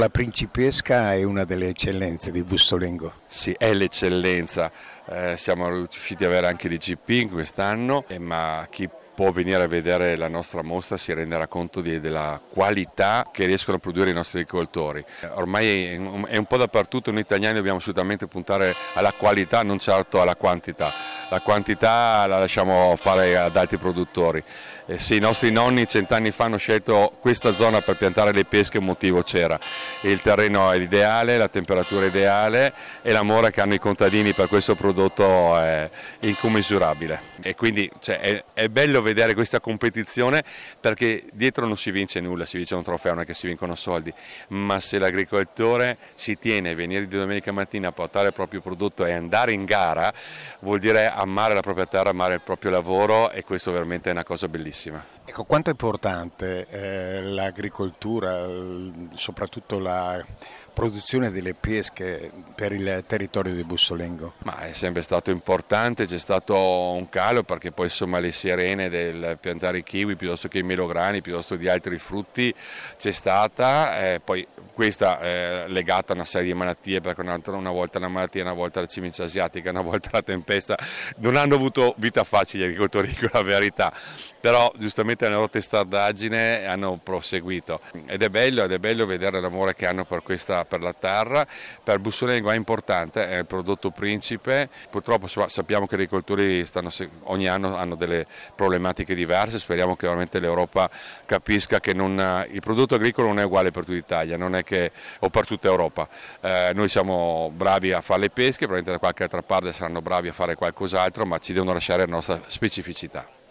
La principesca è una delle eccellenze di Bussolengo. Sì, è l'eccellenza. Siamo riusciti ad avere anche l'IGP quest'anno, ma chi può venire a vedere la nostra mostra si renderà conto della qualità che riescono a produrre i nostri agricoltori. Ormai è un po' dappertutto, noi italiani dobbiamo assolutamente puntare alla qualità, non certo alla quantità. La quantità la lasciamo fare ad altri produttori. Se i nostri nonni 100 anni fa hanno scelto questa zona per piantare le pesche, un motivo c'era. Il terreno è l'ideale, la temperatura è ideale e l'amore che hanno i contadini per questo prodotto è incommisurabile. E quindi è bello vedere questa competizione, perché dietro non si vince nulla, si vince un trofeo, non è che si vincono soldi, ma se l'agricoltore ci tiene a venire di domenica mattina a portare il proprio prodotto e andare in gara, vuol dire amare la propria terra, amare il proprio lavoro, e questo veramente è una cosa bellissima. Ecco, quanto è importante l'agricoltura, soprattutto la produzione delle pesche per il territorio di Bussolengo? Ma è sempre stato importante, c'è stato un calo perché poi insomma le sirene del piantare i kiwi piuttosto che i melograni, piuttosto di altri frutti c'è stata, poi questa legata a una serie di malattie, perché una volta una malattia, una volta la cimice asiatica, una volta la tempesta, non hanno avuto vita facile gli agricoltori, dico la verità, però giustamente nella loro testardaggine hanno proseguito ed è bello vedere l'amore che hanno per la terra. Per Bussolengo è importante, è il prodotto principe, purtroppo sappiamo che gli agricoltori ogni anno hanno delle problematiche diverse, speriamo che veramente l'Europa capisca che il prodotto agricolo non è uguale per tutta l'Italia, o per tutta Europa. Noi siamo bravi a fare le pesche, probabilmente da qualche altra parte saranno bravi a fare qualcos'altro, ma ci devono lasciare la nostra specificità.